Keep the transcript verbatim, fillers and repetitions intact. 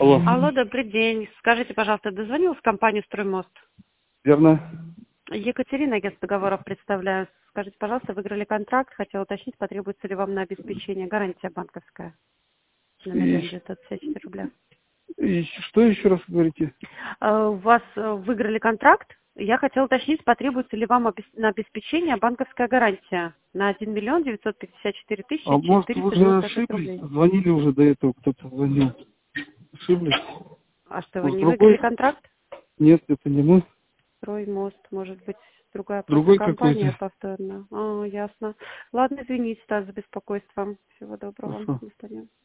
Алло. Алло, добрый день. Скажите, пожалуйста, дозвонилась в компанию «Строймост»? Верно. Екатерина, агент договоров представляю. Скажите, пожалуйста, выиграли контракт, хотела уточнить, потребуется ли вам на обеспечение гарантия банковская на миллион И, девятьсот пятьдесят четыре рубля. и что еще раз говорите? А, У вас э, выиграли контракт. Я хотела уточнить, потребуется ли вам обес- на обеспечение банковская гарантия на один миллион девятьсот пятьдесят четыре А тысячи может вы четыреста уже девяносто шесть ошиблись? рублей. Звонили уже до этого, кто-то звонил. Ошиблись? А что, вы Может не выиграли другой? контракт? Нет, это не мы. Строймост, может быть, другая просто Другой компания какой-то. повторно. А, ясно. Ладно, извините, да, за беспокойство. Всего доброго. Хорошо. До свидания.